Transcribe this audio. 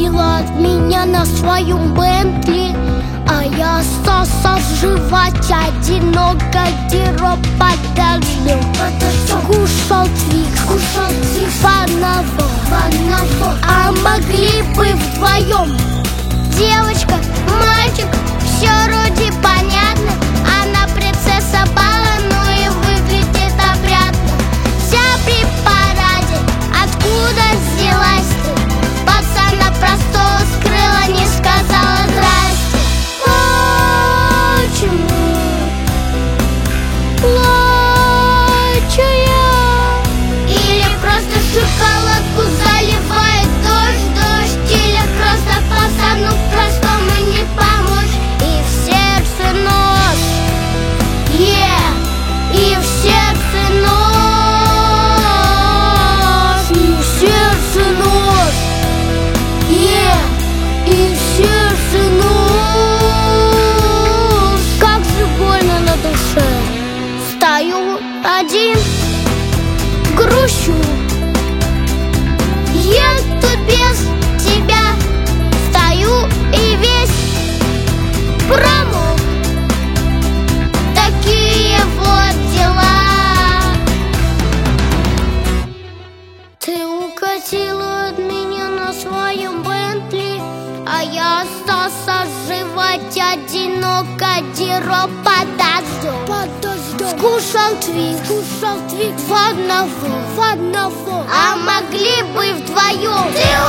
укатила от меня на своем Бентли, а я остался жевать одиноко герой под дождем. Скушал Твикс, фаново, а могли бы вдвоем. Девочка, мальчик, все вроде понятно. Она принцесса бала, но и выглядит опрятно. Вся при параде, откуда взялась ты? Пацана простого скрыла, не сказала здрасте. Почему плачу я? Или просто шоколадку заливает дождь, или просто пацану простому не помочь. И в сердце нож, и в сердце нож, и в сердце нож, и в сердце нож. Как же больно на душе. Стою один, грущу. Я тут без тебя стою и весь промок. Такие вот дела. Ты укатила от меня на своем Бентли, а я остался жевать одиноко герой под дождем. Скушал Твикс, в одного, а могли бы вдвоем. Ты